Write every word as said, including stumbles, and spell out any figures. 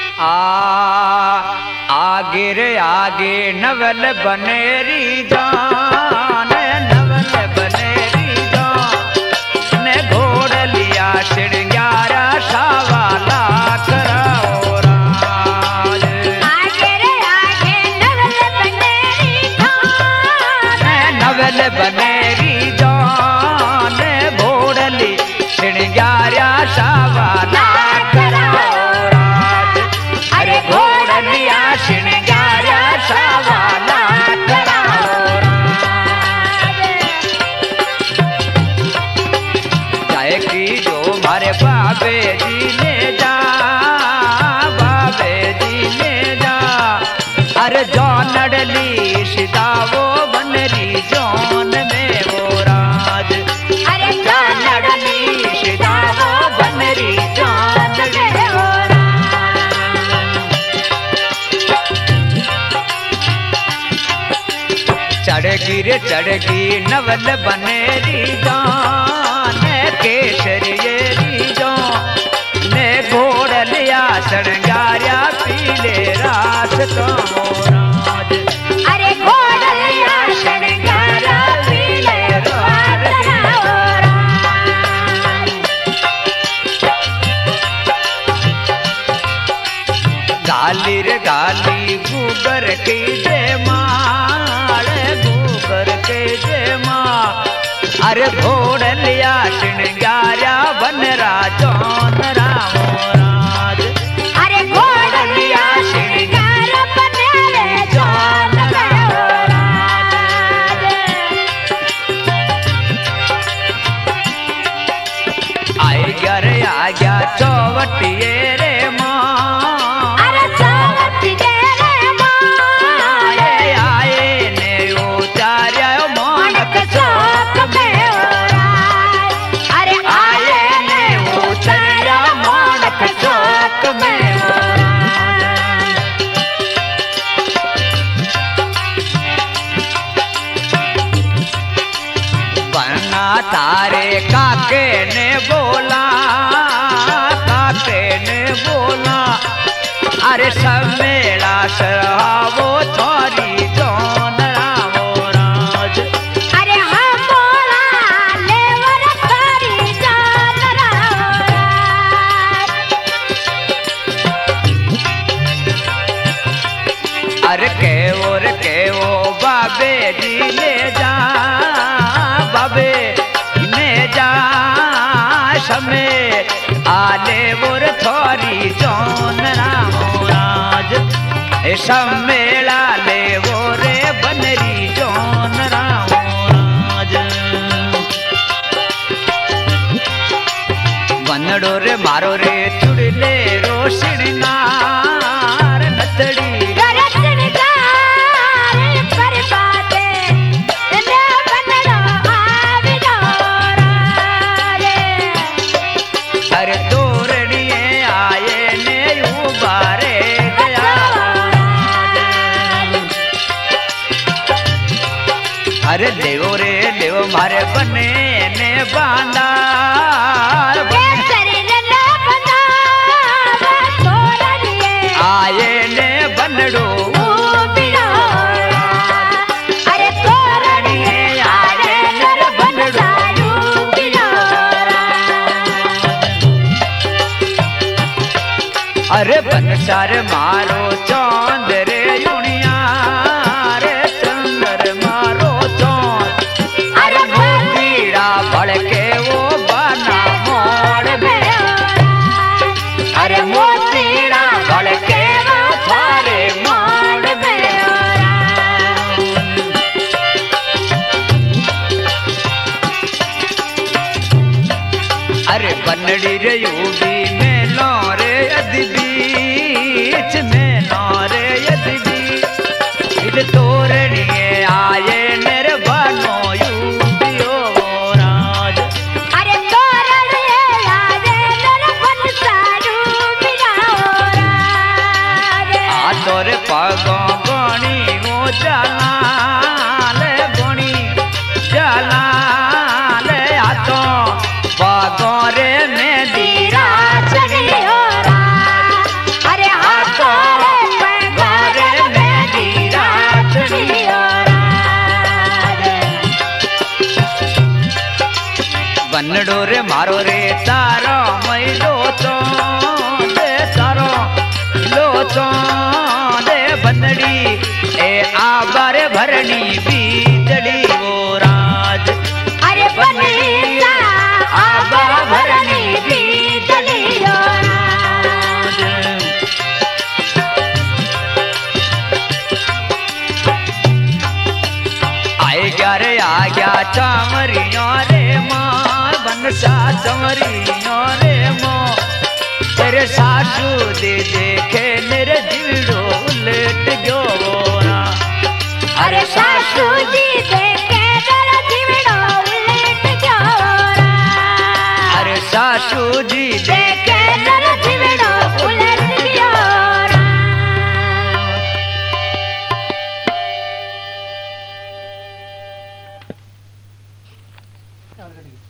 आ आगे रे आगे नवल बनेरी जान, नवल बनेरी जान ने घोड़ लिया श्रृंगारा सावाला कराओ राज। आगे रे आगे नवल बनेरी जान, नवल बनेरी जान घोड़ ली श्रृंगारा सावाला कराओ राज। अरे घोड़ लिया श्रृंगारा सावाला कराओ राज। चाहे की जो मारे बाबे जी ने जा, बाबे जी ने जा। अरे जौन डली सीधा वो बनरी जौन में वो राज। अरे जौन डली सीधा वो बनरी जौन में वो चढ़गी रे चढ़गी नवल बनेरी जान केसरियेरी जान ने घोड़ लिया श्रृंगारा पीले रास का राज। अरे घोड़ लिया श्रृंगारा पीले रास का राज। गाली रे गाली गुगर की जय माल, गुगर के जय माँ। अरे घोड़ लिया श्रृंगारा बनरा जौन राम राज। अरे घोड़ लिया श्रृंगारा बनेरे जौन राम राज। आई गया रे आ गया चौवटिये रे माँ। अरे चौवटिये रे माँ। आए आए ने उतारा मानक चौक में राज। अरे आए ने उतारा मानक चौक में बना तारे काके ने बोला, काके ने बोला। अरे सब मेला सरावो थारी जौन रामो राज। अरे हम बोला लेवर थारी जौन राम राज। अरे के और के वो बाबे जी ले जा, बाबे ने जा समय आले वो थारी जौन रामो राज। ए सब मेला ले वो रे बनरी जौन रामो राज। बनड़ो रे मारो रे चुड़ले रो श्रृंगार नतड़ी। करे श्रृंगार पर बाते ने बनड़ो आवी राज। अरे तोरड़िए आए ने उबारे गया अरे देवो रे देव मारे बने ने बांधा। आए ने बनड़ो अरे तोरड़िए आए नर बनड़ो। अरे बनसार मारो चांद रे युनिया रे चंदर मारो चांद। अरे मोतीड़ा भड़के वो बना मोड़ में। अरे मोतीड़ा भड़के वो थारे मोड़ में। अरे बनड़ी रे यूबी में लो रे यदि बीच में लो रे यदि बीच। इध तोरड़िए आए नर बनो यूबियो राज। अरे तोरड़िए आए नर बन सारू बिराओ राज। आ तोर पगों गोणी वो जाला ले गोणी जाला ले आ तो पगों रे में दीरा चढ़ी हो राज। अरे हाथ तो गोरे मेरी रातड़ी बनड़ो रे मारो रे तारो मई लो तो दे तारो लो तो दे बनड़ी ए आबर भरणी बीजड़ी वो राज अरे बनीता आबा भरनी बीजली राज आए क्या रे आ गया चामरिया रे माँ बनसा चमरिया रे माँ तेरे सासू दे देखे मेरे जीवड़ो उलट गयो ना अरे सासू जी देखे तेरा जीवड़ो उलट गयो अरे सासू जी देखे तेरा जीवड़ो उलट गयो और